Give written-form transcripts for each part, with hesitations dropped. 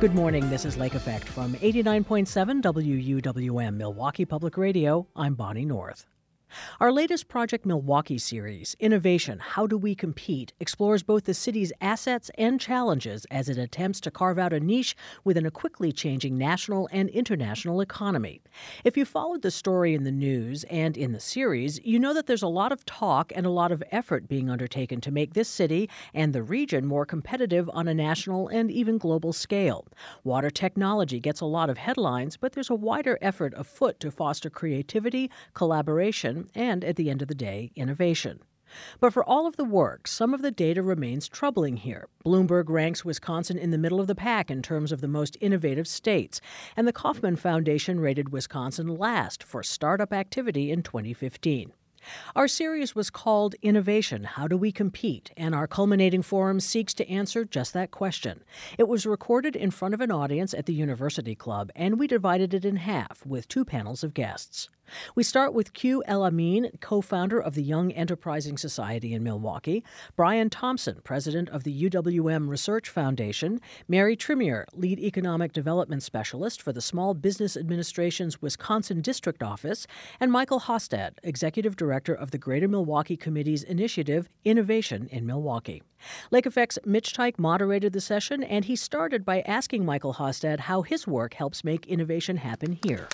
Good morning. This is Lake Effect from 89.7 WUWM Milwaukee Public Radio. I'm Bonnie North. Our latest Project Milwaukee series, Innovation, How Do We Compete?, explores both the city's assets and challenges as it attempts to carve out a niche within a quickly changing national and international economy. If you followed the story in the news and in the series, you know that there's a lot of talk and a lot of effort being undertaken to make this city and the region more competitive on a national and even global scale. Water technology gets a lot of headlines, but there's a wider effort afoot to foster creativity, collaboration, and, at the end of the day, innovation. But for all of the work, some of the data remains troubling here. Bloomberg ranks Wisconsin in the middle of the pack in terms of the most innovative states, and the Kauffman Foundation rated Wisconsin last for startup activity in 2015. Our series was called Innovation, How Do We Compete?, and our culminating forum seeks to answer just that question. It was recorded in front of an audience at the University Club, and we divided it in half with two panels of guests. We start with Q. El Amin, co-founder of the Young Enterprising Society in Milwaukee, Brian Thompson, president of the UWM Research Foundation, Mary Trimier, lead economic development specialist for the Small Business Administration's Wisconsin District Office, and Michael Hostad, executive director of the Greater Milwaukee Committee's initiative, Innovation in Milwaukee. Lake Effect's Mitch Teich moderated the session, and he started by asking Michael Hostad how his work helps make innovation happen here.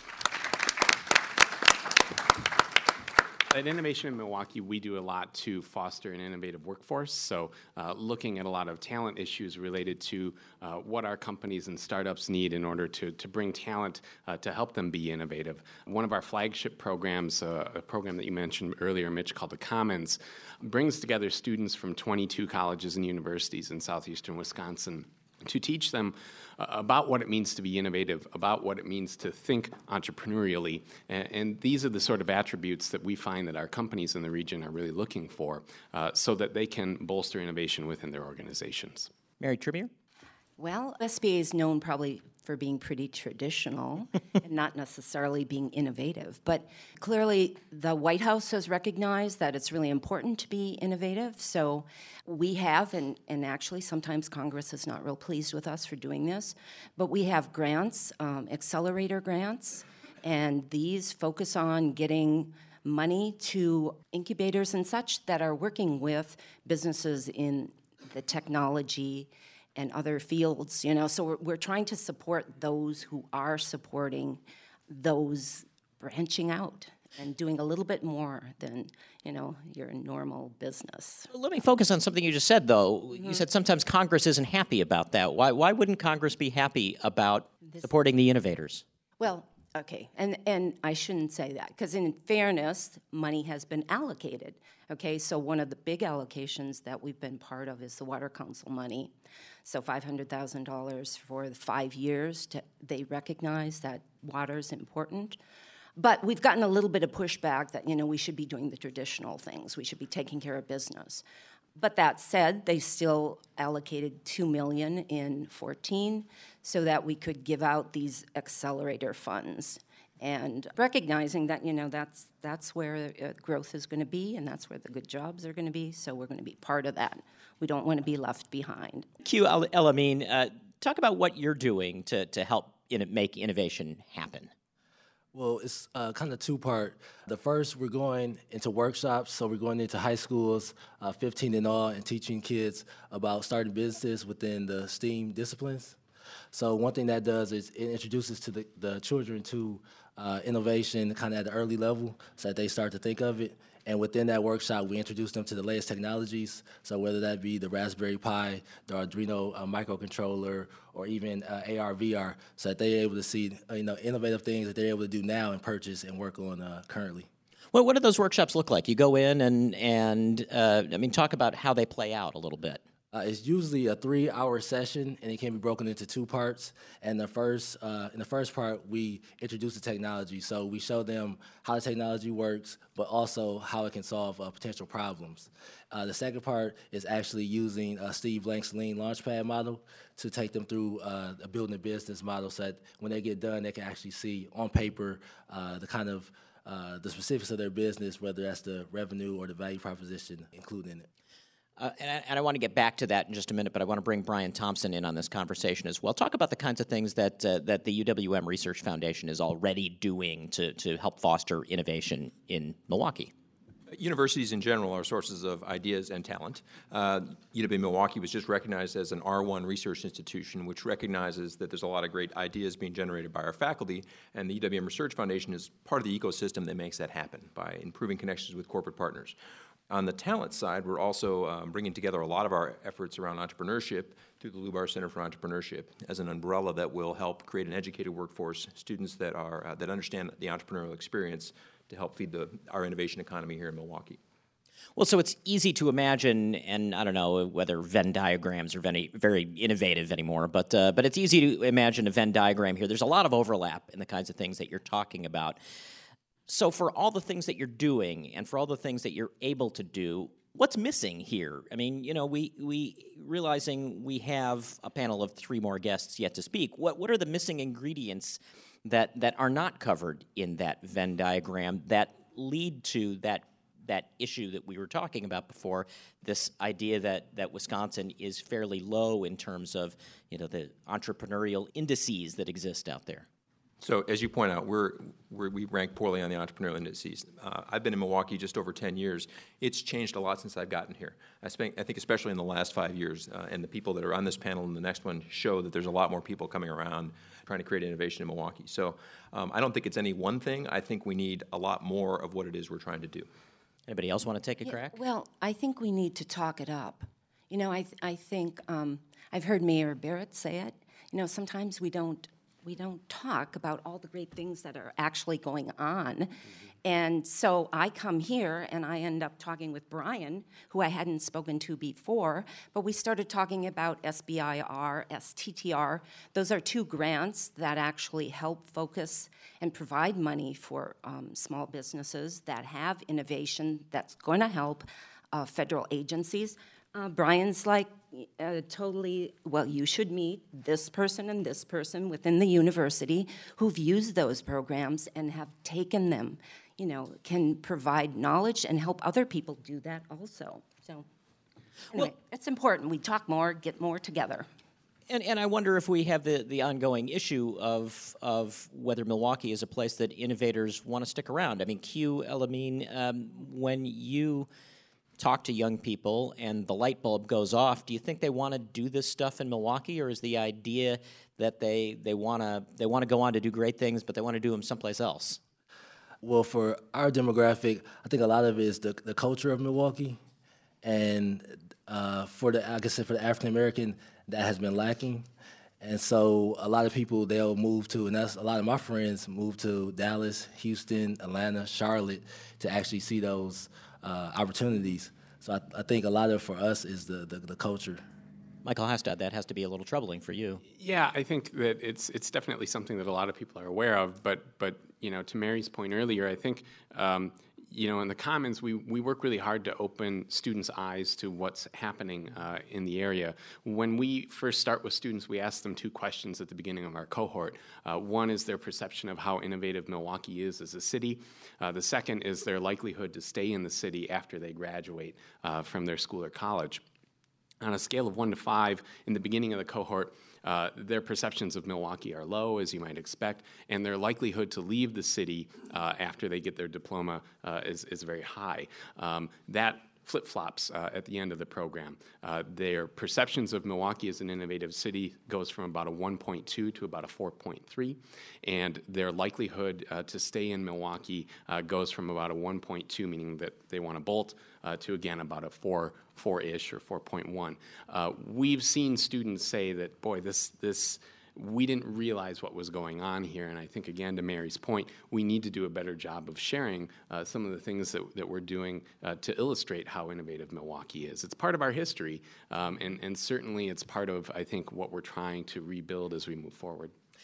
At Innovation in Milwaukee, we do a lot to foster an innovative workforce. So looking at a lot of talent issues related to what our companies and startups need in order to bring talent to help them be innovative. One of our flagship programs, a program that you mentioned earlier, Mitch, called the Commons, brings together students from 22 colleges and universities in southeastern Wisconsin to teach them about what it means to be innovative, about what it means to think entrepreneurially. And these are the sort of attributes that we find that our companies in the region are really looking for so that they can bolster innovation within their organizations. Mary Trimier? Well, SBA is known probably for being pretty traditional and not necessarily being innovative. But clearly, the White House has recognized that it's really important to be innovative. So we have, and actually sometimes Congress is not real pleased with us for doing this, but we have grants, accelerator grants, and these focus on getting money to incubators and such that are working with businesses in the technology and other fields, so we're trying to support those who are supporting those branching out and doing a little bit more than, your normal business. Let me focus on something you just said, though. Mm-hmm. You said sometimes Congress isn't happy about that. Why wouldn't Congress be happy about supporting the innovators? Well, okay, and I shouldn't say that, because in fairness, money has been allocated. Okay, so one of the big allocations that we've been part of is the Water Council money. So $500,000 for the 5 years. They recognize that water is important. But we've gotten a little bit of pushback that, we should be doing the traditional things. We should be taking care of business. But that said, they still allocated $2 million in 2014 so that we could give out these accelerator funds. And recognizing that, that's where growth is going to be, and that's where the good jobs are going to be, so we're going to be part of that. We don't want to be left behind. Q. El Amin, talk about what you're doing to help make innovation happen. Well, it's kind of two-part. The first, we're going into workshops, so we're going into high schools, 15 in all, and teaching kids about starting businesses within the STEAM disciplines. So one thing that does is it introduces to the children to innovation kind of at the early level so that they start to think of it. And within that workshop, we introduce them to the latest technologies. So whether that be the Raspberry Pi, the Arduino microcontroller, or even AR, VR, so that they're able to see innovative things that they're able to do now and purchase and work on currently. Well, what do those workshops look like? You go in and talk about how they play out a little bit. It's usually a 3-hour session, and it can be broken into 2 parts. And in the first part, we introduce the technology. So we show them how the technology works, but also how it can solve potential problems. The second part is actually using Steve Blank's Lean Launchpad model to take them through building a business model so that when they get done, they can actually see on paper the kind of the specifics of their business, whether that's the revenue or the value proposition included in it. And I want to get back to that in just a minute, but I want to bring Brian Thompson in on this conversation as well. Talk about the kinds of things that the UWM Research Foundation is already doing to help foster innovation in Milwaukee. Universities in general are sources of ideas and talent. UW-Milwaukee was just recognized as an R1 research institution, which recognizes that there's a lot of great ideas being generated by our faculty, and the UWM Research Foundation is part of the ecosystem that makes that happen by improving connections with corporate partners. On the talent side, we're also bringing together a lot of our efforts around entrepreneurship through the Lubar Center for Entrepreneurship as an umbrella that will help create an educated workforce, students that are that understand the entrepreneurial experience to help feed our innovation economy here in Milwaukee. Well, so it's easy to imagine, and I don't know whether Venn diagrams are very innovative anymore, but it's easy to imagine a Venn diagram here. There's a lot of overlap in the kinds of things that you're talking about. So for all the things that you're doing and for all the things that you're able to do, what's missing here? I mean, you know, we realizing we have a panel of 3 more guests yet to speak, what are the missing ingredients that are not covered in that Venn diagram that lead to that issue that we were talking about before, this idea that Wisconsin is fairly low in terms of, you know, the entrepreneurial indices that exist out there? So as you point out, we rank poorly on the entrepreneurial indices. I've been in Milwaukee just over 10 years. It's changed a lot since I've gotten here. I think especially in the last 5 years, and the people that are on this panel and the next one show that there's a lot more people coming around trying to create innovation in Milwaukee. So I don't think it's any one thing. I think we need a lot more of what it is we're trying to do. Anybody else want to take a crack? Well, I think we need to talk it up. You know, I think I've heard Mayor Barrett say it. You know, sometimes we don't talk about all the great things that are actually going on. Mm-hmm. And so I come here and I end up talking with Brian, who I hadn't spoken to before, but we started talking about SBIR, STTR. Those are 2 grants that actually help focus and provide money for small businesses that have innovation that's going to help federal agencies. Brian's like totally, well, you should meet this person and this person within the university who've used those programs and have taken them, you know, can provide knowledge and help other people do that also. So anyway, it's important. We talk more, get more together. And I wonder if we have the ongoing issue of whether Milwaukee is a place that innovators want to stick around. I mean, Q, Elamine, when you talk to young people and the light bulb goes off, do you think they want to do this stuff in Milwaukee, or is the idea that they want to go on to do great things, but they want to do them someplace else? Well, for our demographic, I think a lot of it is the culture of Milwaukee, and for the African American, that has been lacking. And so a lot of people, they'll move to, and that's a lot of my friends move to Dallas, Houston, Atlanta, Charlotte to actually see those opportunities. So I think a lot of it for us is the culture. Michael Hastad, that has to be a little troubling for you. Yeah, I think that it's definitely something that a lot of people are aware of. But you know, to Mary's point earlier, I think you know, in the Commons, we work really hard to open students' eyes to what's happening in the area. When we first start with students, we ask them 2 questions at the beginning of our cohort. One is their perception of how innovative Milwaukee is as a city. The second is their likelihood to stay in the city after they graduate from their school or college. On a scale of 1 to 5, in the beginning of the cohort, their perceptions of Milwaukee are low, as you might expect, and their likelihood to leave the city after they get their diploma is very high. That flip-flops at the end of the program. Their perceptions of Milwaukee as an innovative city goes from about a 1.2 to about a 4.3, and their likelihood to stay in Milwaukee goes from about a 1.2, meaning that they want to bolt, to again about a 4-ish or 4.1. We've seen students say that, boy, this we didn't realize what was going on here, and I think, again, to Mary's point, we need to do a better job of sharing some of the things that we're doing to illustrate how innovative Milwaukee is. It's part of our history, and certainly it's part of, I think, what we're trying to rebuild as we move forward.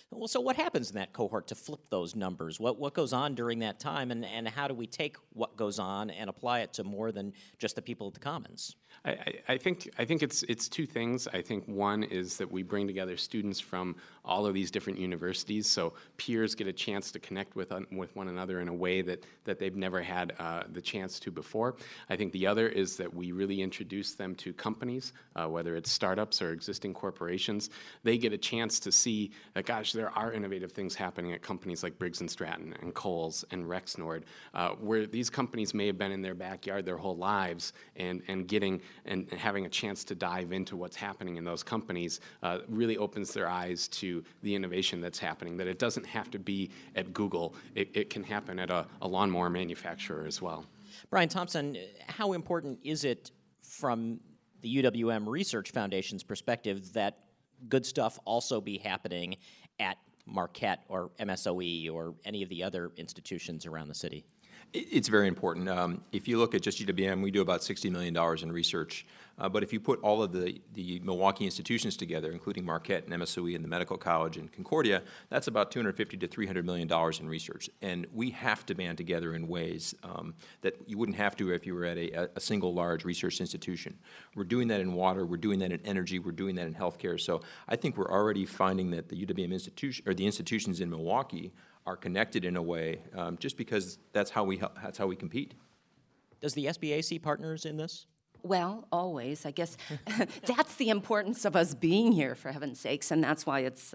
Well, so what happens in that cohort to flip those numbers? What goes on during that time, and how do we take what goes on and apply it to more than just the people at the Commons? I think it's two things. I think one is that we bring together students from all of these different universities, so peers get a chance to connect with one another in a way that they've never had the chance to before. I think the other is that we really introduce them to companies, whether it's startups or existing corporations. They get a chance to see that, gosh, there are innovative things happening at companies like Briggs & Stratton and Kohl's and Rexnord, where these companies may have been in their backyard their whole lives, and getting and having a chance to dive into what's happening in those companies really opens their eyes to the innovation that's happening, that it doesn't have to be at Google. It can happen at a lawnmower manufacturer as well. Brian Thompson, how important is it from the UWM Research Foundation's perspective that good stuff also be happening at Marquette or MSOE or any of the other institutions around the city? It's very important. If you look at just UWM, we do about $60 million in research. But if you put all of the Milwaukee institutions together, including Marquette and MSOE and the Medical College and Concordia, that's about $250 to $300 million in research. And we have to band together in ways that you wouldn't have to if you were at a single large research institution. We're doing that in water, we're doing that in energy, we're doing that in healthcare. So I think we're already finding that the UWM institution, or the institutions in Milwaukee, are connected in a way, just because that's how we compete. Does the SBA see partners in this? Well, always. I guess that's the importance of us being here, for heaven's sakes, and that's why it's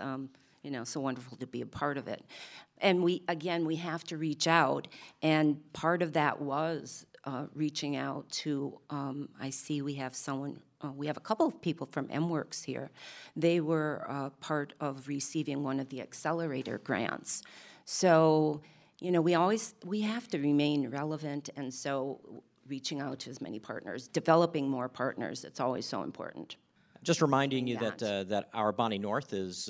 so wonderful to be a part of it. And we have to reach out, and part of that was reaching out to. I see we have someone. We have a couple of people from MWorks here. They were part of receiving one of the accelerator grants. So, we have to remain relevant, and so reaching out to as many partners, developing more partners, it's always so important. Just reminding you that our Bonnie North is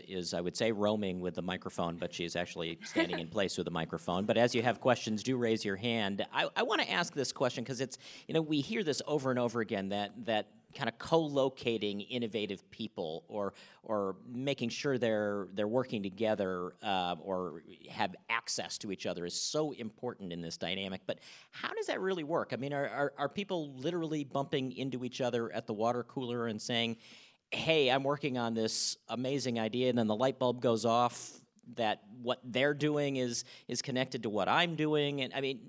I would say roaming with the microphone, but she is actually standing in place with the microphone. But as you have questions, do raise your hand. I want to ask this question because it's we hear this over and over again that kind of co-locating innovative people or making sure they're working together or have access to each other is so important in this dynamic. But how does that really work? I mean, are people literally bumping into each other at the water cooler and saying, hey, I'm working on this amazing idea, and then the light bulb goes off that what they're doing is connected to what I'm doing? And I mean,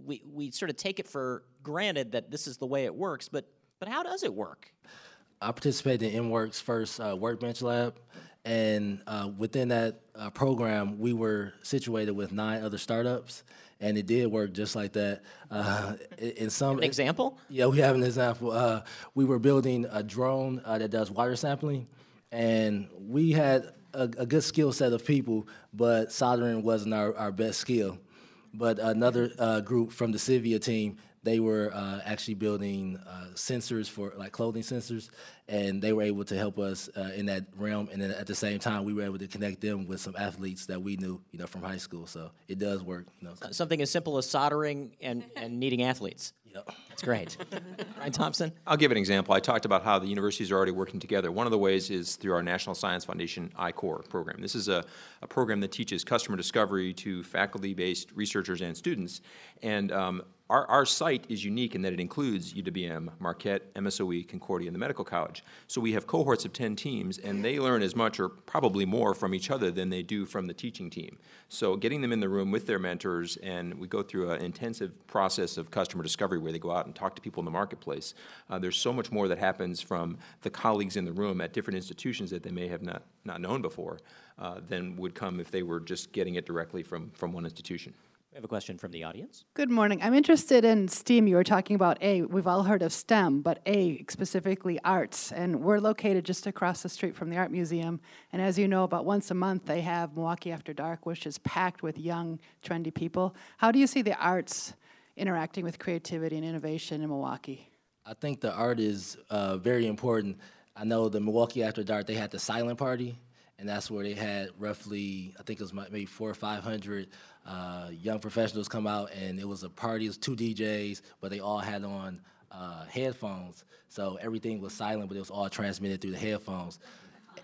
we sort of take it for granted that this is the way it works, but how does it work? I participated in MWorks' first Workbench Lab, and within that program, we were situated with 9 other startups, and it did work just like that. An example? Yeah, we have an example. We were building a drone that does water sampling, and we had a good skill set of people, but soldering wasn't our best skill. But another group from the Civia team, they were actually building sensors for clothing sensors, and they were able to help us in that realm. And then at the same time, we were able to connect them with some athletes that we knew, from high school. So it does work. Something as simple as soldering and needing athletes. Yep. That's great. Brian Thompson? I'll give an example. I talked about how the universities are already working together. One of the ways is through our National Science Foundation I-Core program. This is a program that teaches customer discovery to faculty-based researchers and students. And our site is unique in that it includes UWM, Marquette, MSOE, Concordia, and the Medical College. So we have cohorts of 10 teams, and they learn as much or probably more from each other than they do from the teaching team. So getting them in the room with their mentors, and we go through an intensive process of customer discovery where they go out and talk to people in the marketplace. There's so much more that happens from the colleagues in the room at different institutions that they may have not known before than would come if they were just getting it directly from one institution. We have a question from the audience. Good morning. I'm interested in STEAM. You were talking about we've all heard of STEM, but specifically arts. And we're located just across the street from the Art Museum. And as you know, about once a month they have Milwaukee After Dark, which is packed with young, trendy people. How do you see the arts interacting with creativity and innovation in Milwaukee? I think the art is very important. I know the Milwaukee After Dark, they had the silent party, and that's where they had roughly, I think it was maybe 400 or 500 young professionals come out, and it was a party. It was 2 DJs, but they all had on headphones, so everything was silent, but it was all transmitted through the headphones.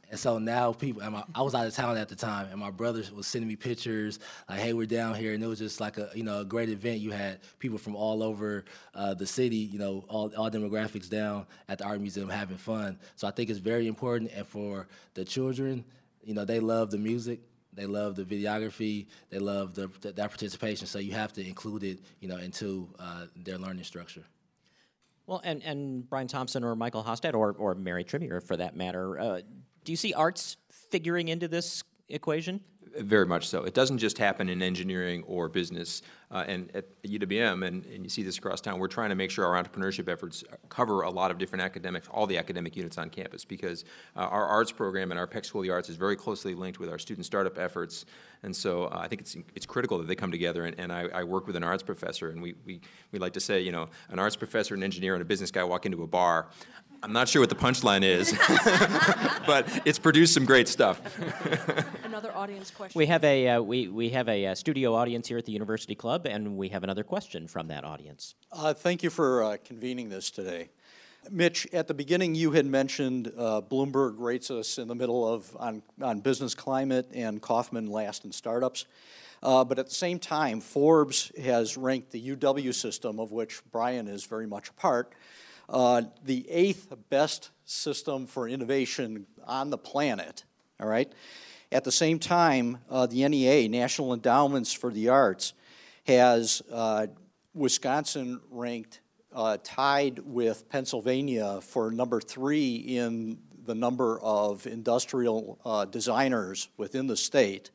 And so now people, I was out of town at the time, and my brother was sending me pictures, like, hey, we're down here, and it was just like a great event. You had people from all over the city, all demographics down at the Art Museum having fun. So I think it's very important, and for the children, they love the music, they love the videography, they love that participation, so you have to include it, into their learning structure. Well, and Brian Thompson or Michael Hostad or Mary Trimier, for that matter, do you see arts figuring into this equation? Very much so. It doesn't just happen in engineering or business. And at UWM, and you see this across town, we're trying to make sure our entrepreneurship efforts cover a lot of different all the academic units on campus, because our arts program and our Peck School of the Arts is very closely linked with our student startup efforts. And so I think it's critical that they come together, and I work with an arts professor, and we like to say, an arts professor, an engineer, and a business guy walk into a bar. I'm not sure what the punchline is, but it's produced some great stuff. Another audience question. We have a studio audience here at the University Club, and we have another question from that audience. Thank you for convening this today. Mitch, at the beginning you had mentioned Bloomberg rates us in the middle of on business climate and Kaufman last in startups. But at the same time, Forbes has ranked the UW system, of which Brian is very much a part, the 8th best system for innovation on the planet, all right? At the same time, the NEA, National Endowments for the Arts, has Wisconsin ranked tied with Pennsylvania for number 3 in the number of industrial designers within the state.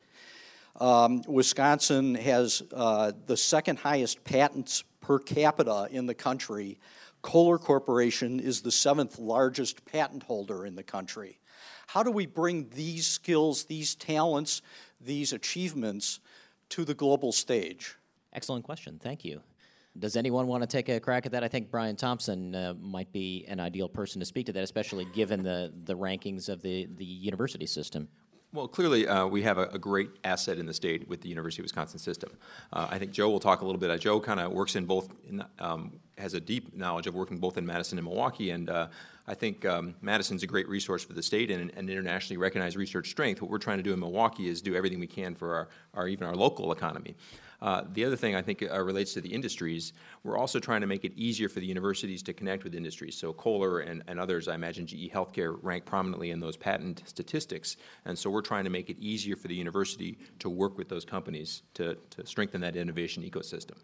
Wisconsin has the second highest patents per capita in the country. Kohler Corporation is the 7th largest patent holder in the country. How do we bring these skills, these talents, these achievements to the global stage? Excellent question. Thank you. Does anyone want to take a crack at that? I think Brian Thompson might be an ideal person to speak to that, especially given the rankings of the university system. Well, clearly, we have a great asset in the state with the University of Wisconsin system. I think Joe will talk a little bit. Joe kind of works in both, has a deep knowledge of working both in Madison and Milwaukee, and I think Madison's a great resource for the state and internationally recognized research strength. What we're trying to do in Milwaukee is do everything we can for even our local economy. The other thing I think relates to the industries. We're also trying to make it easier for the universities to connect with industries. So Kohler and others, I imagine GE Healthcare, rank prominently in those patent statistics. And so we're trying to make it easier for the university to work with those companies to strengthen that innovation ecosystem.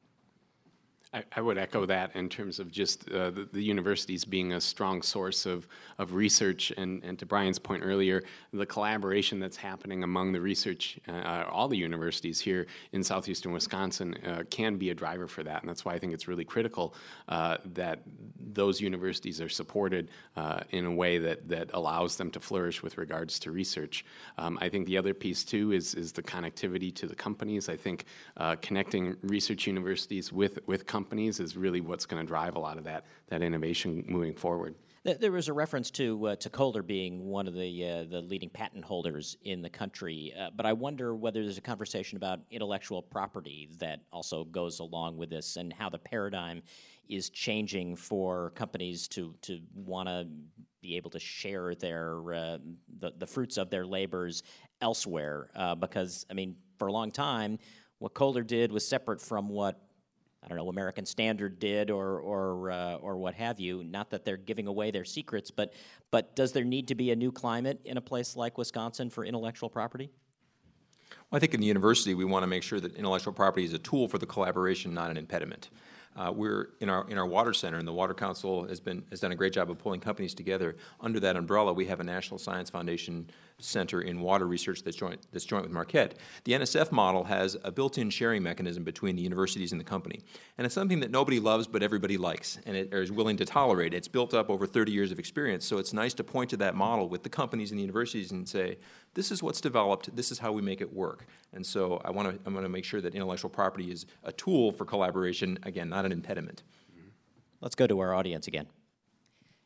I would echo that in terms of just the universities being a strong source of research, and to Brian's point earlier, the collaboration that's happening among the research, all the universities here in southeastern Wisconsin can be a driver for that, and that's why I think it's really critical that those universities are supported in a way that allows them to flourish with regards to research. I think the other piece too is the connectivity to the companies. I think connecting research universities with companies is really what's going to drive a lot of that innovation moving forward. There was a reference to Kohler being one of the leading patent holders in the country, but I wonder whether there's a conversation about intellectual property that also goes along with this, and how the paradigm is changing for companies to want to be able to share their the fruits of their labors elsewhere. Because I mean, for a long time, what Kohler did was separate from what, I don't know, American Standard did or what have you. Not that they're giving away their secrets, but does there need to be a new climate in a place like Wisconsin for intellectual property? Well, I think in the university we want to make sure that intellectual property is a tool for the collaboration, not an impediment. We're in our water center, and the Water Council has done a great job of pulling companies together. Under that umbrella, we have a National Science Foundation Center in Water Research that's joint with Marquette. The NSF model has a built-in sharing mechanism between the universities and the company, and it's something that nobody loves but everybody likes and is willing to tolerate. It's built up over 30 years of experience, so it's nice to point to that model with the companies and the universities and say, this is what's developed, this is how we make it work. And so I'm going to make sure that intellectual property is a tool for collaboration, again, not an impediment. Let's go to our audience again.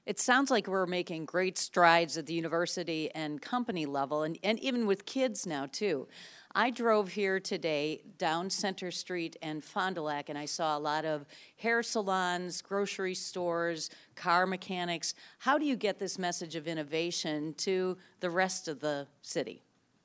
It sounds like we're making great strides at the university and company level, and even with kids now, too. I drove here today down Center Street and Fond du Lac, and I saw a lot of hair salons, grocery stores, car mechanics. How do you get this message of innovation to the rest of the city?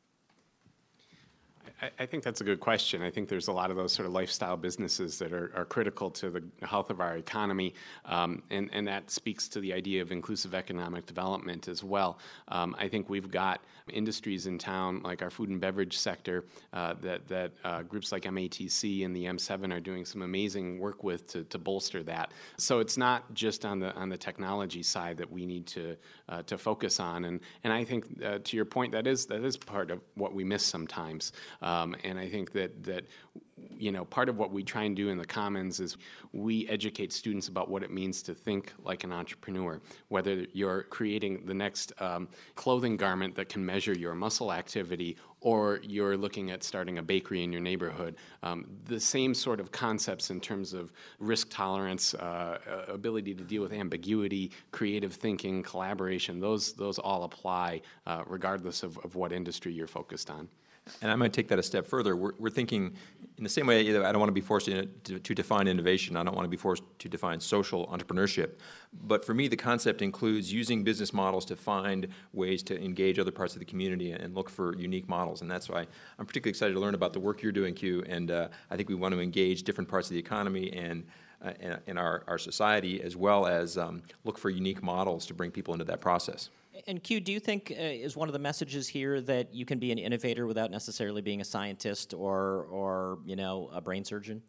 I think that's a good question. I think there's a lot of those sort of lifestyle businesses that are critical to the health of our economy, and that speaks to the idea of inclusive economic development as well. I think we've got industries in town, like our food and beverage sector, that groups like MATC and the M7 are doing some amazing work with to bolster that. So it's not just on the technology side that we need to focus on, and I think to your point, that is part of what we miss sometimes. And I think that part of what we try and do in the Commons is we educate students about what it means to think like an entrepreneur. Whether you're creating the next clothing garment that can measure your muscle activity, or you're looking at starting a bakery in your neighborhood, the same sort of concepts in terms of risk tolerance, ability to deal with ambiguity, creative thinking, collaboration, those all apply regardless of what industry you're focused on. And I might take that a step further. We're thinking in the same way, I don't want to be forced to define innovation. I don't want to be forced to define social entrepreneurship. But for me, the concept includes using business models to find ways to engage other parts of the community and look for unique models. And that's why I'm particularly excited to learn about the work you're doing, Q. And I think we want to engage different parts of the economy and in our society, as well as look for unique models to bring people into that process. And Q, do you think is one of the messages here that you can be an innovator without necessarily being a scientist or a brain surgeon?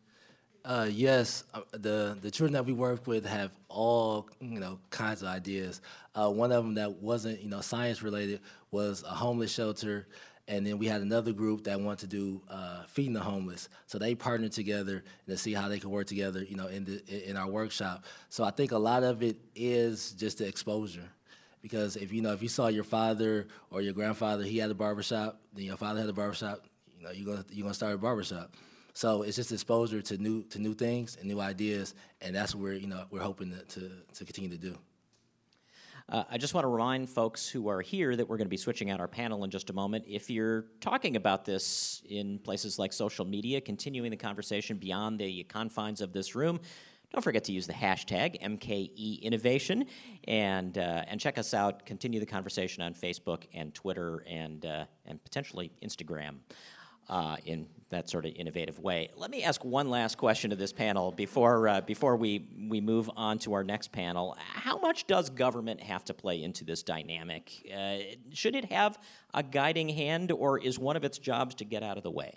Yes, the children that we work with have all kinds of ideas. One of them that wasn't science related was a homeless shelter, and then we had another group that wanted to do feeding the homeless. So they partnered together to see how they could work together in our workshop. So I think a lot of it is just the exposure. Because if you saw your father or your grandfather, he had a barbershop, then your father had a barbershop, you're gonna start a barbershop. So it's just exposure to new things and new ideas, and that's what we're hoping to continue to do. I just want to remind folks who are here that we're going to be switching out our panel in just a moment. If you're talking about this in places like social media, continuing the conversation beyond the confines of this room, don't forget to use the hashtag MKEinnovation and check us out. Continue the conversation on Facebook and Twitter and potentially Instagram in that sort of innovative way. Let me ask one last question to this panel before we move on to our next panel. How much does government have to play into this dynamic? Should it have a guiding hand, or is one of its jobs to get out of the way?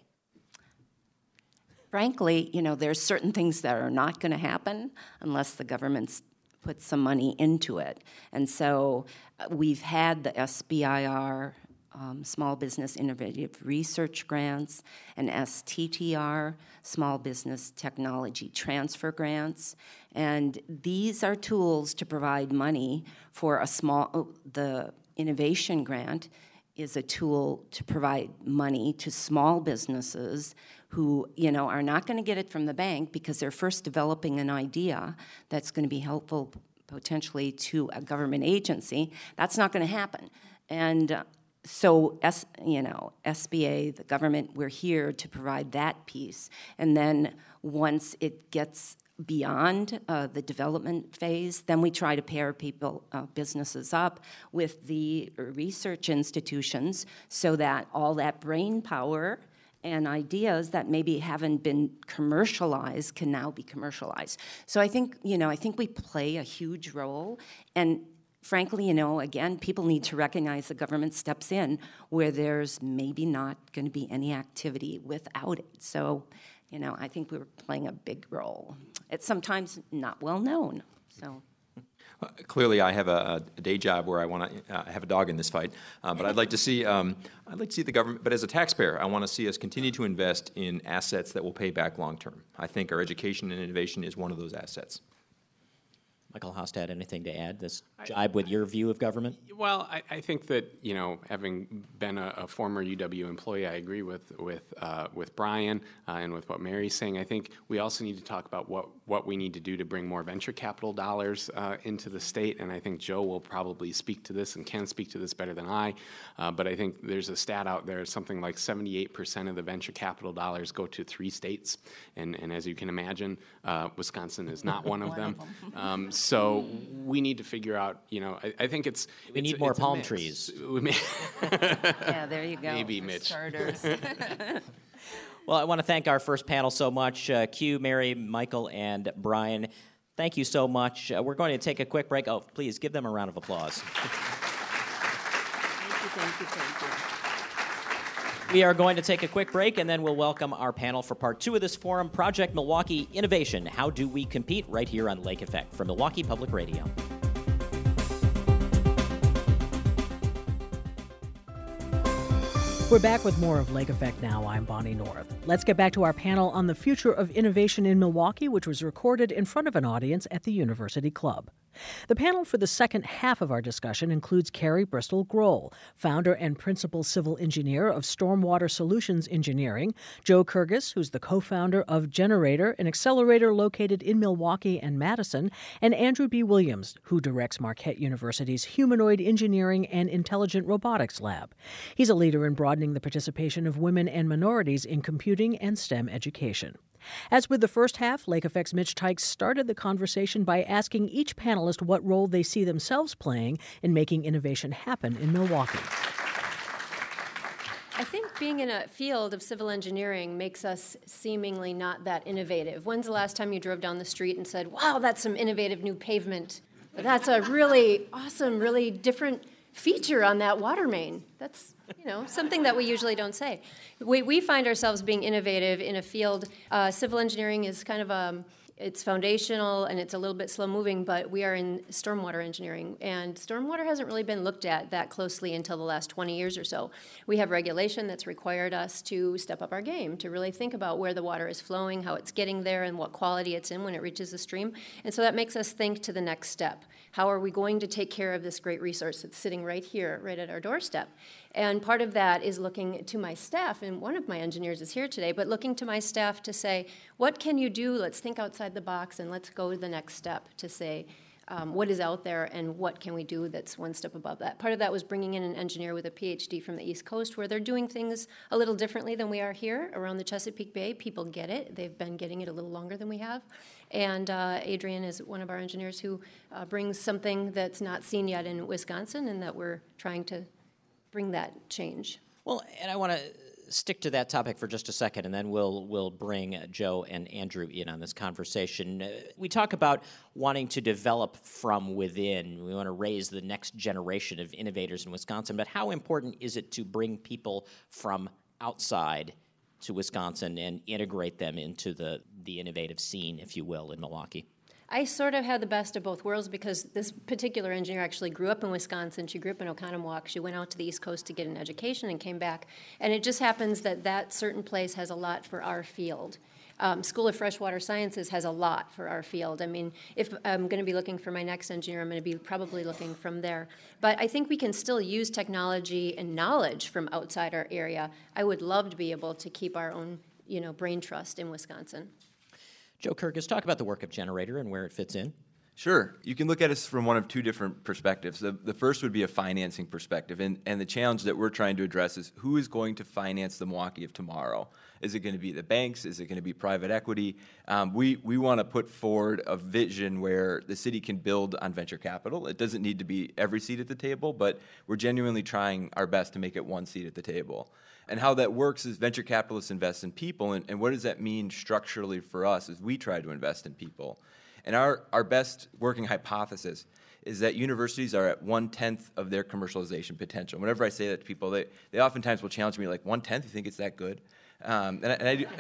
Frankly, there's certain things that are not going to happen unless the government puts some money into it. And so we've had the SBIR, Small Business Innovative Research Grants, and STTR, Small Business Technology Transfer Grants. And these are tools to provide money for the innovation grant is a tool to provide money to small businesses who, are not going to get it from the bank because they're first developing an idea that's going to be helpful potentially to a government agency. That's not going to happen. And so, SBA, the government, we're here to provide that piece. And then once it gets beyond the development phase, then we try to pair businesses up with the research institutions so that all that brain power and ideas that maybe haven't been commercialized can now be commercialized. So I think we play a huge role. And frankly, again, people need to recognize the government steps in where there's maybe not going to be any activity without it. So, I think we were playing a big role. It's sometimes not well known. So. Clearly, I have a day job where I want to have a dog in this fight, but I'd like to see the government. But as a taxpayer, I want to see us continue to invest in assets that will pay back long term. I think our education and innovation is one of those assets. Michael Hostad, anything to add? This jibe with your view of government? Well, I think that, having been a former UW employee, I agree with Brian and with what Mary's saying. I think we also need to talk about what we need to do to bring more venture capital dollars into the state, and I think Joe will probably speak to this and can speak to this better than I, but I think there's a stat out there, something like 78% of the venture capital dollars go to 3 states, and as you can imagine, Wisconsin is not one of them. So we need to figure out, I think we need more palm trees. Yeah, there you go. Maybe, Mitch. Starters. Well, I want to thank our first panel so much, Q, Mary, Michael, and Brian. Thank you so much. We're going to take a quick break. Oh, please give them a round of applause. Thank you. We are going to take a quick break, and then we'll welcome our panel for part 2 of this forum, Project Milwaukee Innovation, How Do We Compete, right here on Lake Effect from Milwaukee Public Radio. We're back with more of Lake Effect Now. I'm Bonnie North. Let's get back to our panel on the future of innovation in Milwaukee, which was recorded in front of an audience at the University Club. The panel for the second half of our discussion includes Carrie Bristol Grohl, founder and principal civil engineer of Stormwater Solutions Engineering, Joe Kurgas, who's the co-founder of Generator, an accelerator located in Milwaukee and Madison, and Andrew B. Williams, who directs Marquette University's Humanoid Engineering and Intelligent Robotics Lab. He's a leader in broadening the participation of women and minorities in computing and STEM education. As with the first half, Lake Effect's Mitch Tykes started the conversation by asking each panelist what role they see themselves playing in making innovation happen in Milwaukee. I think being in a field of civil engineering makes us seemingly not that innovative. When's the last time you drove down the street and said, wow, that's some innovative new pavement? That's a really awesome, really different feature on that water main. That's something that we usually don't say. We find ourselves being innovative in a field. Civil engineering is kind of it's foundational and it's a little bit slow moving, but we are in stormwater engineering, and stormwater hasn't really been looked at that closely until the last 20 years or so. We have regulation that's required us to step up our game, to really think about where the water is flowing, how it's getting there, and what quality it's in when it reaches the stream. And so that makes us think to the next step. How are we going to take care of this great resource that's sitting right here, right at our doorstep? And part of that is looking to my staff, and one of my engineers is here today, but looking to my staff to say, what can you do? Let's think outside the box and let's go to the next step to say, what is out there and what can we do that's one step above that. Part of that was bringing in an engineer with a PhD from the East Coast, where they're doing things a little differently than we are here around the Chesapeake Bay. People get it. They've been getting it a little longer than we have. And Adrian is one of our engineers who brings something that's not seen yet in Wisconsin, and that we're trying to bring that change. Well, and I want to stick to that topic for just a second, and then we'll bring Joe and Andrew in on this conversation. We talk about wanting to develop from within. We want to raise the next generation of innovators in Wisconsin, but how important is it to bring people from outside to Wisconsin and integrate them into the innovative scene, if you will, in Milwaukee? I sort of had the best of both worlds, because this particular engineer actually grew up in Wisconsin. She grew up in Oconomowoc. She went out to the East Coast to get an education and came back. And it just happens that that certain place has a lot for our field. School of Freshwater Sciences has a lot for our field. I mean, if I'm going to be looking for my next engineer, I'm going to be probably looking from there. But I think we can still use technology and knowledge from outside our area. I would love to be able to keep our own, brain trust in Wisconsin. Joe Kurgas, talk about the work of Generator and where it fits in. Sure. You can look at us from one of two different perspectives. The first would be a financing perspective, and the challenge that we're trying to address is who is going to finance the Milwaukee of tomorrow? Is it going to be the banks? Is it going to be private equity? We want to put forward a vision where the city can build on venture capital. It doesn't need to be every seat at the table, but we're genuinely trying our best to make it one seat at the table. And how that works is venture capitalists invest in people, and what does that mean structurally for us as we try to invest in people? And our best working hypothesis is that universities are at 1/10 of their commercialization potential. Whenever I say that to people, they oftentimes will challenge me, like, 1/10, you think it's that good? I do,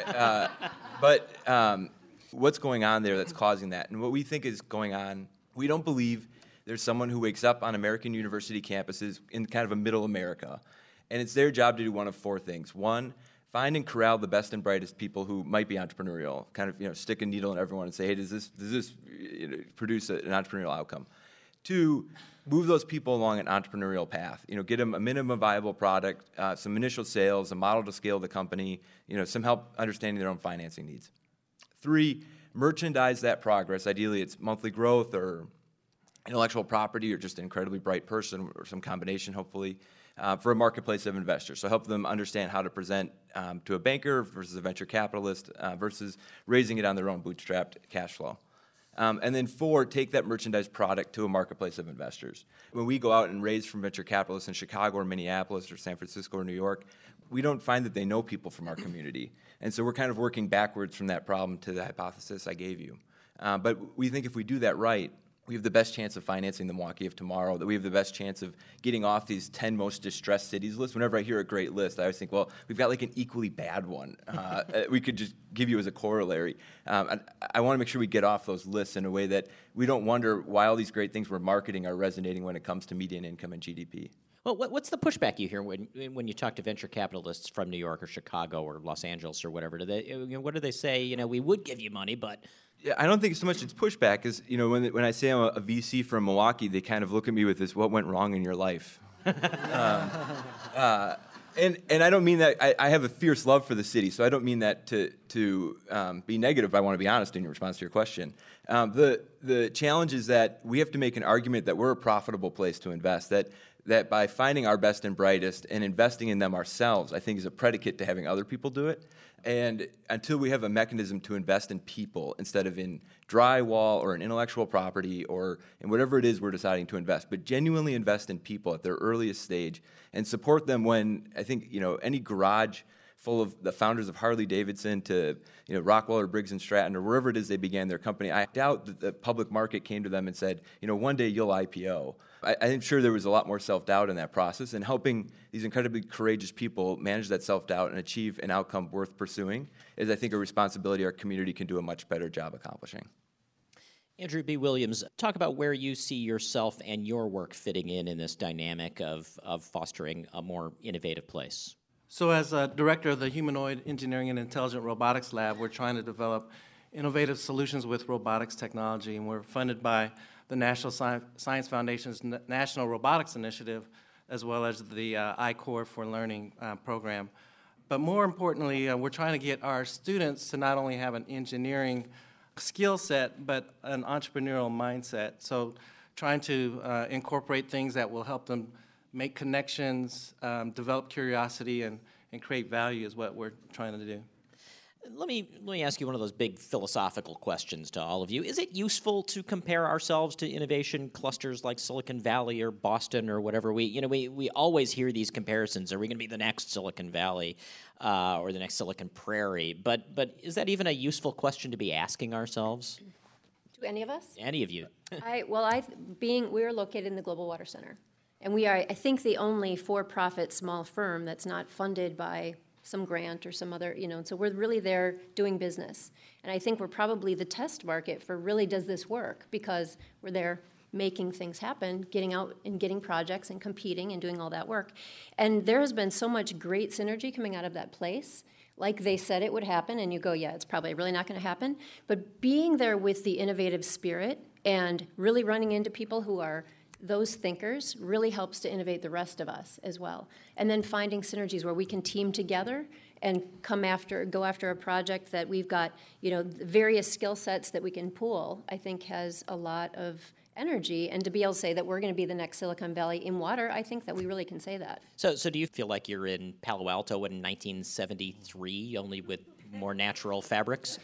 but what's going on there that's causing that? And what we think is going on, we don't believe there's someone who wakes up on American university campuses in kind of a middle America, and it's their job to do one of four things. One, find and corral the best and brightest people who might be entrepreneurial, kind of stick a needle in everyone and say, hey, does this produce an entrepreneurial outcome? 2, move those people along an entrepreneurial path. Get them a minimum viable product, some initial sales, a model to scale the company, some help understanding their own financing needs. 3, merchandise that progress. Ideally, it's monthly growth or intellectual property or just an incredibly bright person or some combination, hopefully, for a marketplace of investors. So help them understand how to present to a banker versus a venture capitalist versus raising it on their own bootstrapped cash flow. And then 4, take that merchandise product to a marketplace of investors. When we go out and raise from venture capitalists in Chicago or Minneapolis or San Francisco or New York, we don't find that they know people from our community. And so we're kind of working backwards from that problem to the hypothesis I gave you. But we think if we do that right, we have the best chance of financing the Milwaukee of tomorrow, that we have the best chance of getting off these 10 most distressed cities list. Whenever I hear a great list, I always think, well, we've got like an equally bad one we could just give you as a corollary. And I want to make sure we get off those lists in a way that we don't wonder why all these great things we're marketing are resonating when it comes to median income and GDP. Well, what's the pushback you hear when you talk to venture capitalists from New York or Chicago or Los Angeles or whatever? What do they say? We would give you money, but... Yeah, I don't think so much it's pushback. Is when I say I'm a VC from Milwaukee, they kind of look at me with this, "What went wrong in your life?" And I don't mean that. I have a fierce love for the city, so I don't mean that to be negative. I want to be honest in response to your question. The challenge is that we have to make an argument that we're a profitable place to invest. That by finding our best and brightest and investing in them ourselves, I think is a predicate to having other people do it. And until we have a mechanism to invest in people instead of in drywall or in intellectual property or in whatever it is we're deciding to invest, but genuinely invest in people at their earliest stage and support them when, I think, any garage full of the founders of Harley Davidson to Rockwell or Briggs & Stratton or wherever it is they began their company, I doubt that the public market came to them and said, one day you'll IPO. I'm sure there was a lot more self-doubt in that process, and helping these incredibly courageous people manage that self-doubt and achieve an outcome worth pursuing is, I think, a responsibility our community can do a much better job accomplishing. Andrew B. Williams, talk about where you see yourself and your work fitting in this dynamic of fostering a more innovative place. So as a director of the Humanoid Engineering and Intelligent Robotics Lab, we're trying to develop innovative solutions with robotics technology, and we're funded by the National Science Foundation's National Robotics Initiative, as well as the I-Corps for Learning program. But more importantly, we're trying to get our students to not only have an engineering skill set, but an entrepreneurial mindset. So trying to incorporate things that will help them make connections, develop curiosity, and create value is what we're trying to do. Let me ask you one of those big philosophical questions to all of you. Is it useful to compare ourselves to innovation clusters like Silicon Valley or Boston or whatever? We always hear these comparisons. Are we going to be the next Silicon Valley or the next Silicon Prairie? But is that even a useful question to be asking ourselves? To any of us? Any of you? We're located in the Global Water Center, and we are, I think, the only for-profit small firm that's not funded by some grant or some other, so we're really there doing business. And I think we're probably the test market for really does this work, because we're there making things happen, getting out and getting projects and competing and doing all that work. And there has been so much great synergy coming out of that place. Like they said it would happen, and you go, yeah, it's probably really not going to happen. But being there with the innovative spirit and really running into people who are those thinkers really helps to innovate the rest of us as well. And then finding synergies where we can team together and go after a project that we've got, various skill sets that we can pool, I think has a lot of energy. And to be able to say that we're going to be the next Silicon Valley in water, I think that we really can say that. So do you feel like you're in Palo Alto in 1973, only with more natural fabrics?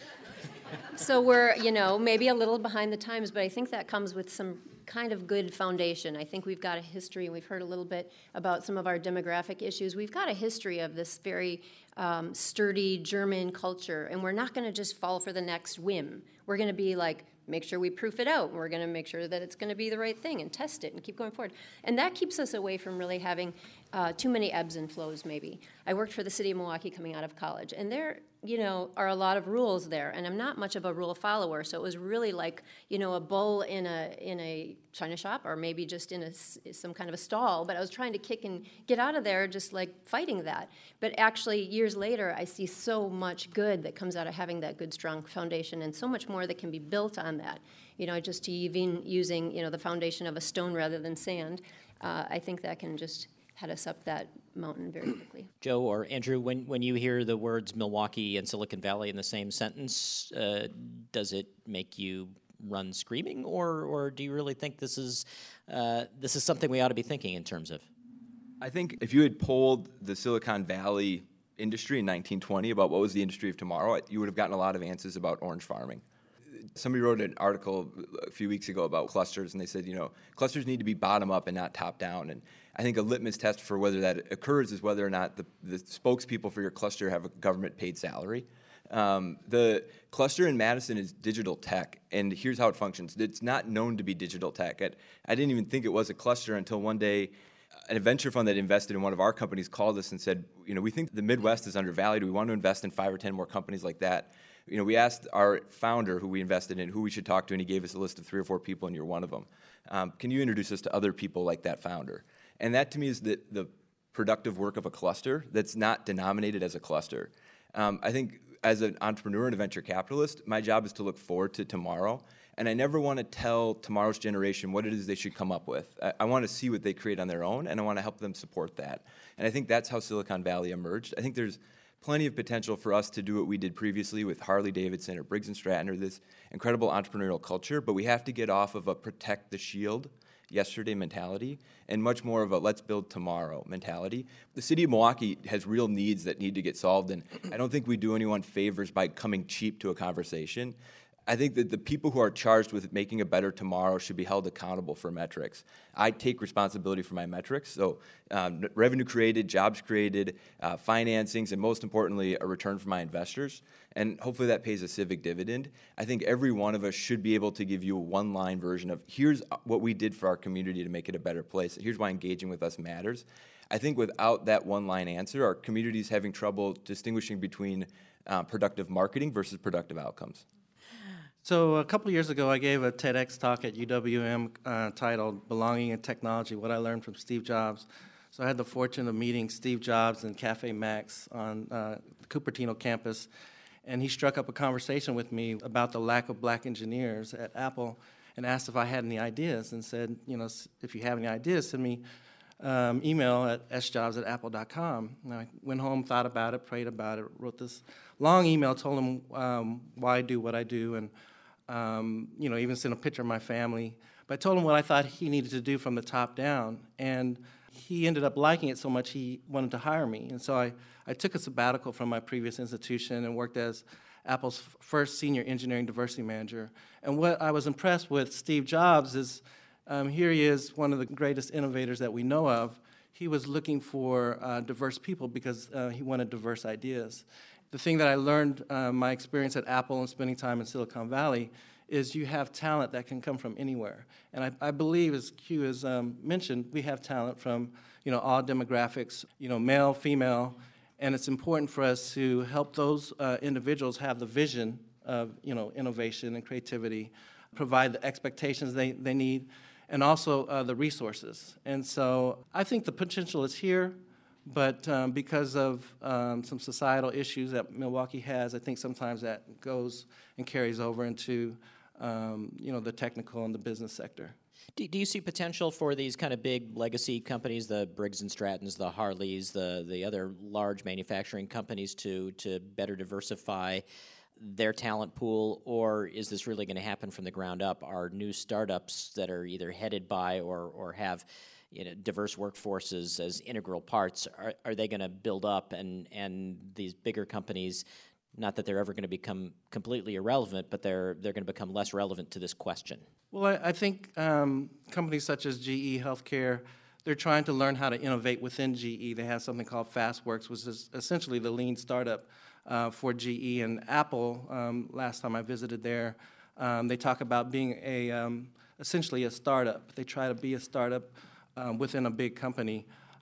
So we're, maybe a little behind the times, but I think that comes with some kind of good foundation. I think we've got a history, and we've heard a little bit about some of our demographic issues. We've got a history of this very sturdy German culture, and we're not going to just fall for the next whim. We're going to be like, make sure we proof it out, and we're going to make sure that it's going to be the right thing and test it and keep going forward. And that keeps us away from really having too many ebbs and flows, maybe. I worked for the city of Milwaukee coming out of college, and are a lot of rules there, and I'm not much of a rule follower. So it was really like, a bull in a china shop, or maybe just in some kind of a stall. But I was trying to kick and get out of there, just like fighting that. But actually, years later, I see so much good that comes out of having that good, strong foundation, and so much more that can be built on that. Just even using the foundation of a stone rather than sand. I think that can just head us up that mountain very quickly. Joe or Andrew, when you hear the words Milwaukee and Silicon Valley in the same sentence, does it make you run screaming, or do you really think this is something we ought to be thinking in terms of? I think if you had polled the Silicon Valley industry in 1920 about what was the industry of tomorrow, you would have gotten a lot of answers about orange farming. Somebody wrote an article a few weeks ago about clusters, and they said, clusters need to be bottom up and not top down. And I think a litmus test for whether that occurs is whether or not the spokespeople for your cluster have a government-paid salary. The cluster in Madison is digital tech, and here's how it functions. It's not known to be digital tech. I didn't even think it was a cluster until one day a venture fund that invested in one of our companies called us and said, we think the Midwest is undervalued. We want to invest in 5 or 10 more companies like that. We asked our founder who we invested in who we should talk to, and he gave us a list of 3 or 4 people, and you're one of them. Can you introduce us to other people like that founder? And that, to me, is the productive work of a cluster that's not denominated as a cluster. I think as an entrepreneur and a venture capitalist, my job is to look forward to tomorrow, and I never want to tell tomorrow's generation what it is they should come up with. I want to see what they create on their own, and I want to help them support that. And I think that's how Silicon Valley emerged. I think there's plenty of potential for us to do what we did previously with Harley-Davidson or Briggs & Stratton or this incredible entrepreneurial culture, but we have to get off of a protect the shield yesterday mentality and much more of a let's build tomorrow mentality. The city of Milwaukee has real needs that need to get solved, and I don't think we do anyone favors by coming cheap to a conversation. I think that the people who are charged with making a better tomorrow should be held accountable for metrics. I take responsibility for my metrics, so revenue created, jobs created, financings, and most importantly, a return for my investors. And hopefully that pays a civic dividend. I think every one of us should be able to give you a one-line version of here's what we did for our community to make it a better place. Here's why engaging with us matters. I think without that one-line answer, our community is having trouble distinguishing between productive marketing versus productive outcomes. So a couple years ago, I gave a TEDx talk at UWM titled Belonging in Technology, What I Learned from Steve Jobs. So I had the fortune of meeting Steve Jobs in Cafe Max on the Cupertino campus, and he struck up a conversation with me about the lack of black engineers at Apple and asked if I had any ideas and said, if you have any ideas, send me email at sjobs@apple.com. And I went home, thought about it, prayed about it, wrote this long email, told him why I do what I do, and even sent a picture of my family. But I told him what I thought he needed to do from the top down, and he ended up liking it so much he wanted to hire me. And so I took a sabbatical from my previous institution and worked as Apple's first senior engineering diversity manager. And what I was impressed with Steve Jobs is here he is, one of the greatest innovators that we know of. He was looking for diverse people because he wanted diverse ideas. The thing that I learned, my experience at Apple and spending time in Silicon Valley, is you have talent that can come from anywhere. And I believe, as Q has mentioned, we have talent from all demographics, male, female, and it's important for us to help those individuals have the vision of innovation and creativity, provide the expectations they need, and also the resources. And so I think the potential is here, but because of some societal issues that Milwaukee has, I think sometimes that goes and carries over into the technical and the business sector. Do you see potential for these kind of big legacy companies, the Briggs & Strattons, the Harleys, the other large manufacturing companies to better diversify their talent pool, or is this really going to happen from the ground up? Are new startups that are either headed by or have diverse workforces as integral parts, are they going to build up and these bigger companies, not that they're ever going to become completely irrelevant, but they're going to become less relevant to this question? Well, I think companies such as GE Healthcare, they're trying to learn how to innovate within GE. They have something called FastWorks, which is essentially the lean startup for GE. And Apple, last time I visited there, they talk about being essentially a startup. They try to be a startup within a big company.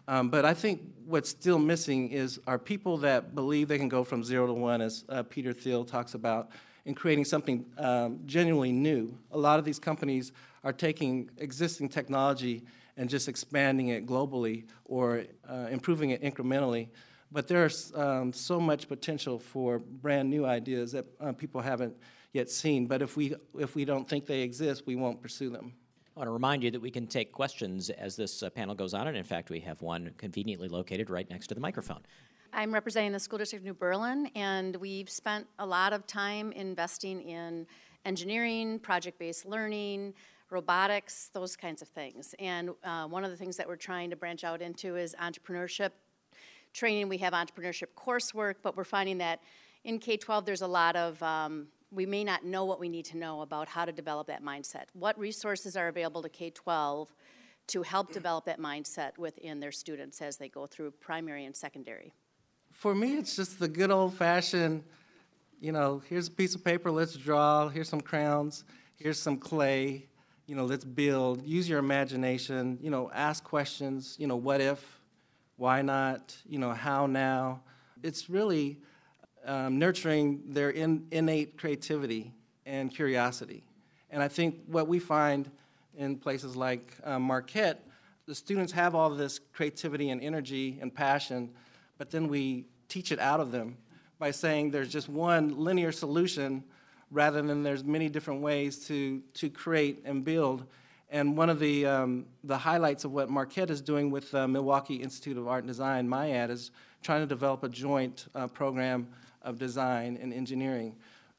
But I think what's still missing are people that believe they can go from 0 to 1, as Peter Thiel talks about, and creating something genuinely new. A lot of these companies are taking existing technology and just expanding it globally or improving it incrementally. But there's so much potential for brand new ideas that people haven't yet seen. But if we don't think they exist, we won't pursue them. I want to remind you that we can take questions as this panel goes on, and in fact, we have one conveniently located right next to the microphone. I'm representing the School District of New Berlin, and we've spent a lot of time investing in engineering, project-based learning, robotics, those kinds of things. And one of the things that we're trying to branch out into is entrepreneurship training. We have entrepreneurship coursework, but we're finding that in K-12 there's a lot of we may not know what we need to know about how to develop that mindset. What resources are available to K-12 to help develop that mindset within their students as they go through primary and secondary? For me, it's just the good old-fashioned, here's a piece of paper, let's draw, here's some crayons, here's some clay, let's build, use your imagination, ask questions, what if, why not, how now. It's really nurturing their innate creativity and curiosity. And I think what we find in places like Marquette, the students have all this creativity and energy and passion, but then we teach it out of them by saying there's just one linear solution rather than there's many different ways to create and build. And one of the highlights of what Marquette is doing with Milwaukee Institute of Art and Design, MIAD, is trying to develop a joint program of design and engineering.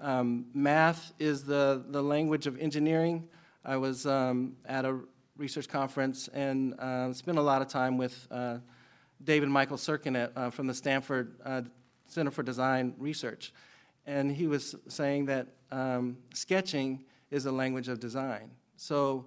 Math is the language of engineering. I was at a research conference and spent a lot of time with David Michael Sirkin from the Stanford Center for Design Research. And he was saying that sketching is a language of design. So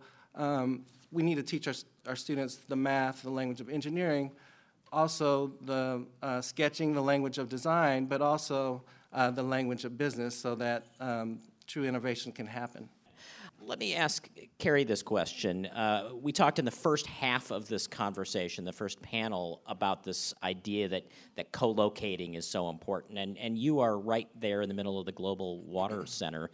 we need to teach our students the math, the language of engineering, also the sketching, the language of design, but also the language of business so that true innovation can happen. Let me ask Carrie this question. We talked in the first half of this conversation, the first panel, about this idea that co-locating is so important, and you are right there in the middle of the Global Water Center.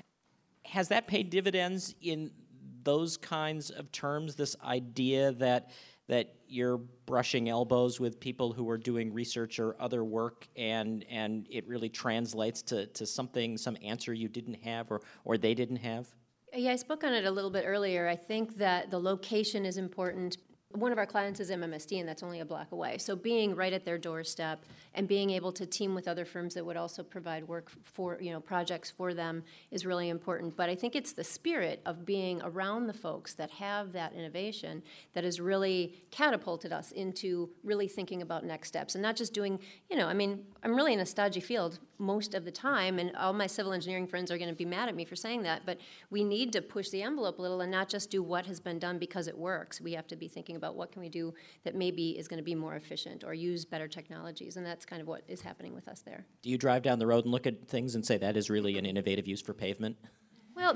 Has that paid dividends in those kinds of terms, this idea that you're brushing elbows with people who are doing research or other work, and it really translates to something, some answer you didn't have or they didn't have? Yeah, I spoke on it a little bit earlier. I think that the location is important. One of our clients is MMSD, and that's only a block away. So being right at their doorstep and being able to team with other firms that would also provide work for, projects for them is really important. But I think it's the spirit of being around the folks that have that innovation that has really catapulted us into really thinking about next steps and not just doing, I'm really in a stodgy field most of the time, and all my civil engineering friends are going to be mad at me for saying that, but we need to push the envelope a little and not just do what has been done because it works. We have to be thinking about what can we do that maybe is going to be more efficient or use better technologies, and that's kind of what is happening with us there. Do you drive down the road and look at things and say that is really an innovative use for pavement? Well,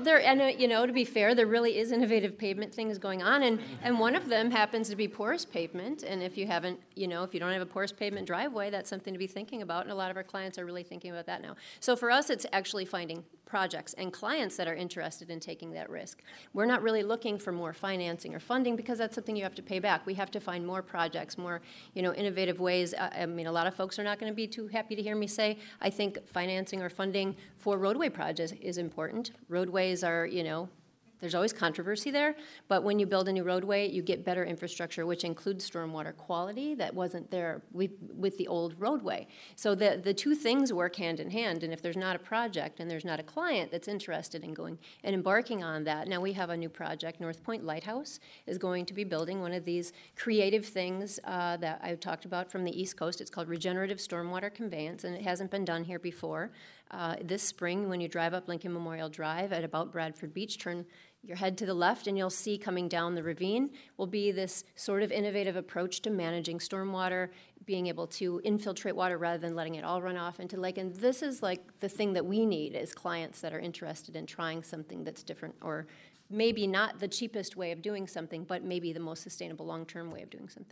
to be fair, there really is innovative pavement things going on, and one of them happens to be porous pavement. And if you haven't, if you don't have a porous pavement driveway, that's something to be thinking about. And a lot of our clients are really thinking about that now. So for us, it's actually finding projects and clients that are interested in taking that risk. We're not really looking for more financing or funding because that's something you have to pay back. We have to find more projects, more, innovative ways. A lot of folks are not going to be too happy to hear me say, I think financing or funding for roadway projects is important. Roadways are, there's always controversy there, but when you build a new roadway, you get better infrastructure, which includes stormwater quality that wasn't there with the old roadway. So the two things work hand in hand, and if there's not a project and there's not a client that's interested in going and embarking on that, now we have a new project. North Point Lighthouse is going to be building one of these creative things that I talked about from the East Coast. It's called regenerative stormwater conveyance, and it hasn't been done here before. This spring, when you drive up Lincoln Memorial Drive at about Bradford Beach, turn your head to the left and you'll see coming down the ravine will be this sort of innovative approach to managing stormwater, being able to infiltrate water rather than letting it all run off into lake. And this is like the thing that we need as clients that are interested in trying something that's different, or maybe not the cheapest way of doing something, but maybe the most sustainable long-term way of doing something.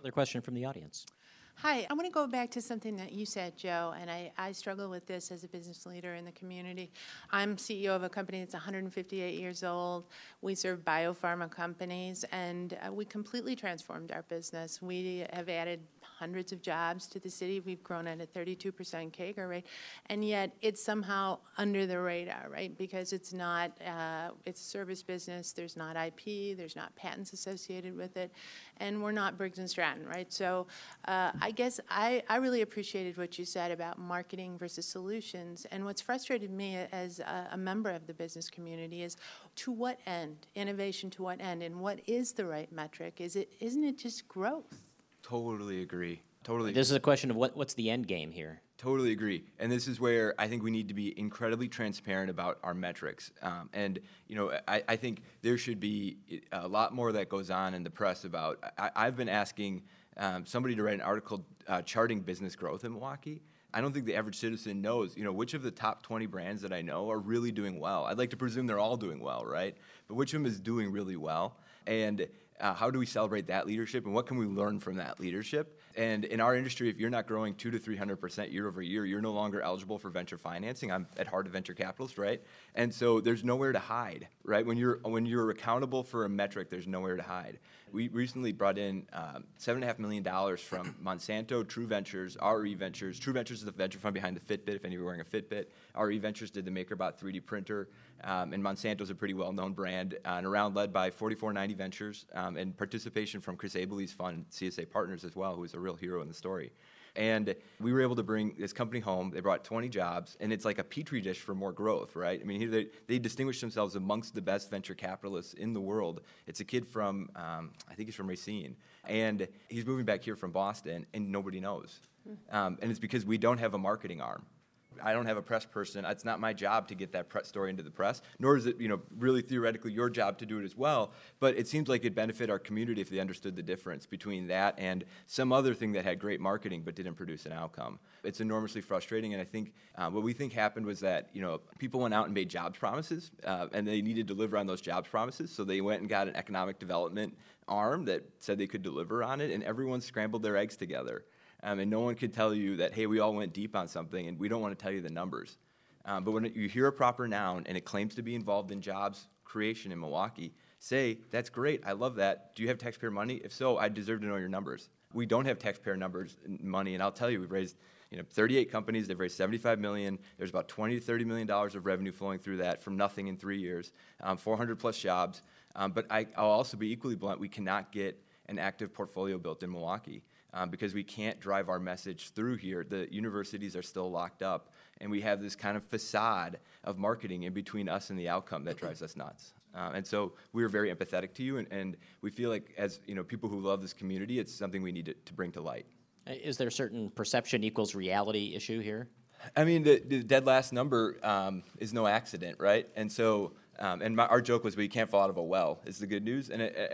Another question from the audience. Hi, I want to go back to something that you said, Joe, and I struggle with this as a business leader in the community. I'm CEO of a company that's 158 years old. We serve biopharma companies, and we completely transformed our business. We have added hundreds of jobs to the city. We've grown at a 32% CAGR rate, and yet it's somehow under the radar, right? Because it's not, it's a service business. There's not IP. There's not patents associated with it, and we're not Briggs & Stratton, right? So I guess I really appreciated what you said about marketing versus solutions, and what's frustrated me as a member of the business community is to what end? Innovation to what end? And what is the right metric? Isn't it just growth? Totally agree. Totally. This is a question of what's the end game here. Totally agree. And this is where I think we need to be incredibly transparent about our metrics. And, you know, I think there should be a lot more that goes on in the press about, I've been asking somebody to write an article charting business growth in Milwaukee. I don't think the average citizen knows, you know, which of the top 20 brands that I know are really doing well. I'd like to presume they're all doing well, right? But which of them is doing really well? And how do we celebrate that leadership, and what can we learn from that leadership? And in our industry, if you're not growing 200 to 300% year over year, you're no longer eligible for venture financing. I'm at heart a venture capitalist, right? And so there's nowhere to hide, right? When you're accountable for a metric, there's nowhere to hide. We recently brought in $7.5 million from Monsanto, True Ventures, RE Ventures. True Ventures is the venture fund behind the Fitbit, if any of you are wearing a Fitbit. RE Ventures did the MakerBot 3D printer, and Monsanto's a pretty well-known brand, and around led by 4490 Ventures, and participation from Chris Abeley's fund, CSA Partners as well, who is a real hero in the story. And we were able to bring this company home. They brought 20 jobs, and it's like a petri dish for more growth, right? I mean, they distinguished themselves amongst the best venture capitalists in the world. It's a kid from, I think he's from Racine, and he's moving back here from Boston, and nobody knows. And it's because we don't have a marketing arm. I don't have a press person. It's not my job to get that story into the press, nor is it, you know, really theoretically your job to do it as well. But it seems like it'd benefit our community if they understood the difference between that and some other thing that had great marketing but didn't produce an outcome. It's enormously frustrating, and I think what we think happened was that, you know, people went out and made jobs promises, and they needed to deliver on those jobs promises, so they went and got an economic development arm that said they could deliver on it, and everyone scrambled their eggs together. And no one could tell you that, hey, we all went deep on something, and we don't want to tell you the numbers. But when you hear a proper noun and it claims to be involved in jobs creation in Milwaukee, say, that's great, I love that. Do you have taxpayer money? If so, I deserve to know your numbers. We don't have taxpayer money, and I'll tell you, we've raised 38 companies. They've raised $75 million. There's about $20 to $30 million of revenue flowing through that from nothing in 3 years, 400 plus jobs. But I'll also be equally blunt, we cannot get an active portfolio built in Milwaukee. Because we can't drive our message through here. The universities are still locked up, and we have this kind of facade of marketing in between us and the outcome that drives us nuts. And so we're very empathetic to you, and we feel like, as people who love this community, it's something we need to bring to light. Is there a certain perception equals reality issue here? I mean, the dead last number is no accident, right? And so, our joke was we can't fall out of a well, is the good news.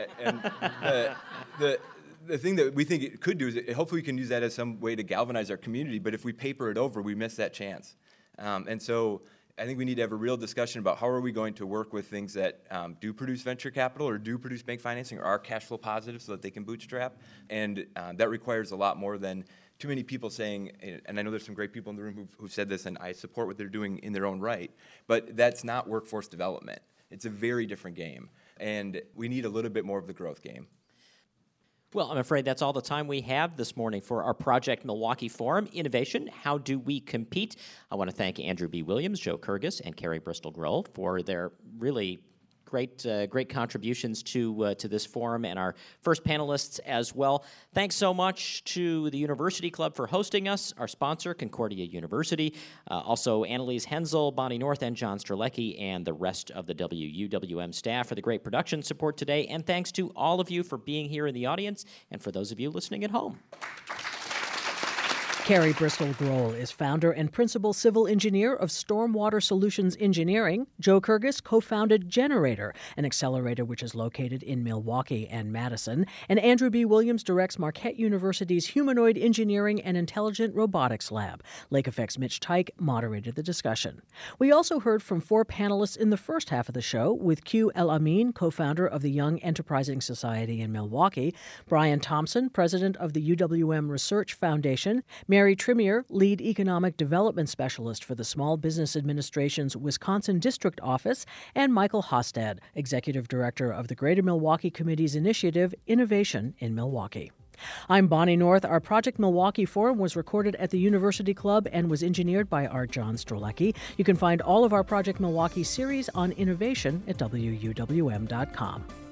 The thing that we think it could do is hopefully we can use that as some way to galvanize our community, but if we paper it over, we miss that chance. And so I think we need to have a real discussion about how are we going to work with things that do produce venture capital or do produce bank financing or are cash flow positive so that they can bootstrap. And that requires a lot more than too many people saying, and I know there's some great people in the room who've said this, and I support what they're doing in their own right, but that's not workforce development. It's a very different game, and we need a little bit more of the growth game. Well, I'm afraid that's all the time we have this morning for our Project Milwaukee Forum, Innovation, How Do We Compete? I want to thank Andrew B. Williams, Joe Kyrgyz, and Carrie Bristol-Groll for their really great contributions to this forum, and our first panelists as well. Thanks so much to the University Club for hosting us, our sponsor, Concordia University, also Annalise Hensel, Bonnie North, and John Strzelecki, and the rest of the WUWM staff for the great production support today. And thanks to all of you for being here in the audience, and for those of you listening at home. Carrie Bristol Grohl is founder and principal civil engineer of Stormwater Solutions Engineering. Joe Kurgis co-founded Generator, an accelerator which is located in Milwaukee and Madison. And Andrew B. Williams directs Marquette University's Humanoid Engineering and Intelligent Robotics Lab. Lake Effect's Mitch Teich moderated the discussion. We also heard from 4 panelists in the first half of the show, with Q El Amin, co-founder of the Young Enterprising Society in Milwaukee, Brian Thompson, president of the UWM Research Foundation, Mary Trimier, lead economic development specialist for the Small Business Administration's Wisconsin District Office, and Michael Hostad, executive director of the Greater Milwaukee Committee's initiative, Innovation in Milwaukee. I'm Bonnie North. Our Project Milwaukee Forum was recorded at the University Club and was engineered by Art John Strolecki. You can find all of our Project Milwaukee series on innovation at WUWM.com.